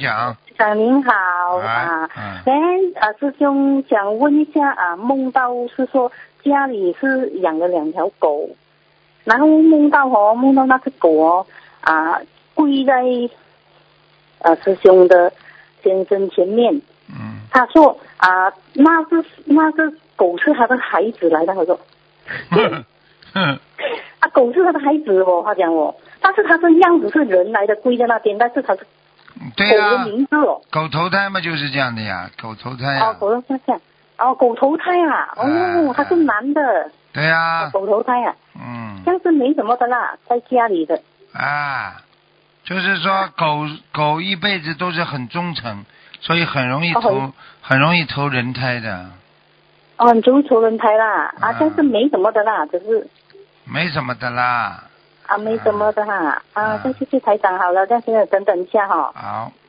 讲。 您好啊，师兄想问一下啊，梦到是说家里是养了2条狗，然后梦到那只狗跪在师兄的先生前面。他说那只狗是他的孩子来的，他说。狗是他的孩子哦，他讲但是他的样子是人来的，跪在那边，但是他是狗的名字哦。 狗投胎嘛，就是这样的呀，狗投胎呀。 狗投胎狗投胎他是男的。 对呀。 狗投胎这样是没什么的啦，在家里的。 就是说狗一辈子都是很忠诚，所以很容易投人胎的。 很容易投人胎啦，但是没什么的啦，只是。 没什么的啦。 没什么的哈。再谢谢台长好了，但是等一下哈。 好。